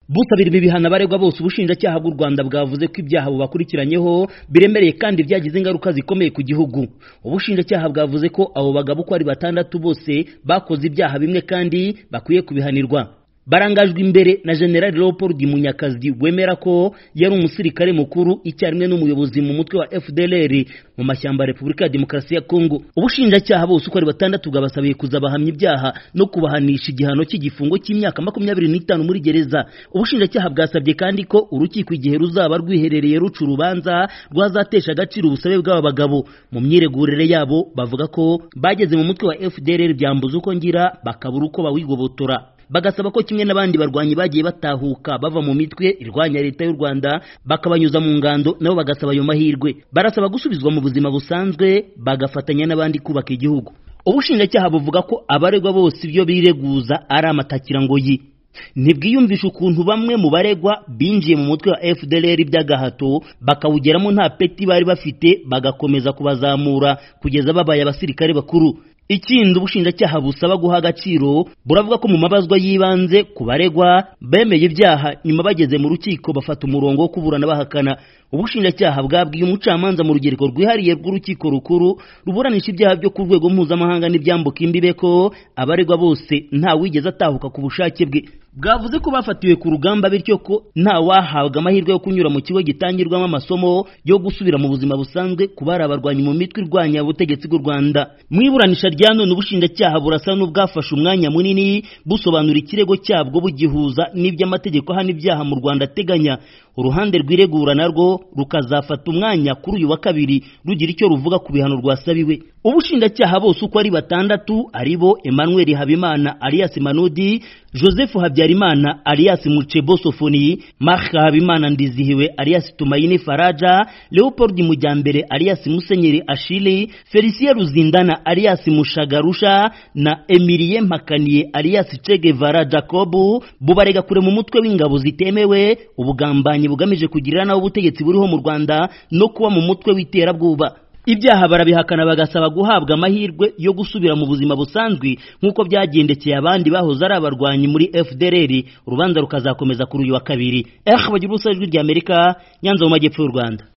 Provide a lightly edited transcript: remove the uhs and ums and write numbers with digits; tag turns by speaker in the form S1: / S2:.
S1: busabira ibi bihano abaregwa bose ubushinjacyaha bw'u Rwanda bwavuze ko ibyaha bubakurikiranyeho biremereye kandi byagize ingaruka zikomeye ku gihugu. Ubushinjacyaha bwavuze ko abo bagabo ko ari 6 bose bakoze ibyaha bimwe kandi bakwiye kubihanirwa. Barangajwe imbere na General Leopold Munyakazi wemera ko yari umusirikare mukuru icyarimwe n'umuyobozi mu mutwe wa FDLR mu mashyamba ya Repubulika ya Demokarasi ya Kongo. Ubushinjacyaha bose uko ari 6 bwabasabiye kuzabahamya ibyaha no kubahanisha igihano cy'igifungo cy'imyaka 25 muri gereza. Ubushinjacyaha bwasabye kandi ko urukiko igihe ruzaba rwiherereye ruca urubanza rwazatesha agaciro ubusabe bw'aba bagabo. Mu myiregurire yabo bavuga ko bageze mu mutwe wa FDLR byambuza uko ngira bakabura uko bawigobotora. Bagasaba ko kimwe n'abandi barwanyi bagiye batahuka bava mu mitwe irwanya leta y'u Rwanda bakabanyuza mu ngando nabo bagasaba ayo mahirwe. Barasaba gusubizwa mu buzima busanzwe bagafatanya n'abandi kubaka igihugu. Ubushinjacyaha buvuga ko abaregwa bose ibyo bireguza ari amatakira ngo yi. Ntibwiyumvisha ukuntu bamwe mu baregwa binjiye mu mutwe wa FDLR by'agahato bakawugeramo nta peti bari bafite bagakomeza kubazamura kugeza babaye abasirikare bakuru. Ikindi ubushinjacyaha busaba guha agaciro buravuga ko mu mabazwa yibanze ku baregwa bemeye ibyaha nyuma bageze mu rukiko bafata umurongo wo kuburana bahakana. Ubushinjacyaha bwabwiye umucamanza mu rugereko rwihariye rw'urukiko rukuru ruburanisha ibyaha byo ku rwego mpuzamahanga n'ibyambuka imbibe ko abaregwa bose nta wigeze atahuka ku bushake bwe. Bwavuze ko bafatiwe ku rugamba bityo ko nta wahabwa amahirwe yo kunyura mu kigo gitangirwamo amasomo yo gusubira mu buzima busanzwe kubara abarwanyi mu mitwe irwanya ubutegetsi bw'u Rwanda. Mu iburanisha rya none ubushinjacyaha burasa n'ubwafashe umwanya munini busobanura ikirego cyabwo bugihuza n'iby'amategeko hano ibyaha mu Rwanda ateganya. Uruhande rw'iregura narwo rukazafata umwanya kuri uyu wa kabiri rugira icyo ruvuga ku bihano rwasabiwe. Ubushinjacyaha bose uko ari 6 aribo Emmanuel Habimana alias Manudi, Joseph Habyarimana alias Muchebo Sofoni, Mark Habimana Ndizihiwe alias Tumaini Faraja, Leopold Mujyambere alias Musenyeri Ashili, Felicien Ruzindana alias Mushagarusha na Emilie Mpakaniye alias Che Guevara Jacob bubarega kure mu mutwe w'ingabo zitemewe ubugambanyi bugamije kugirira naho ubutegetsi buriho mu Rwanda no kuba mu mutwe w'iterabwoba. Ibyaha barabihakana bagasaba guhabwa amahirwe yo gusubira mu buzima busanzwe nk'uko byagendekeye abandi bahoze ari abarwanyi muri FDLR. Urubanza rukazakomeza kuri uyu wa kabiri. Bagira ubusajwi ry'Amerika, Nyanza mu majyepfo y'u Rwanda.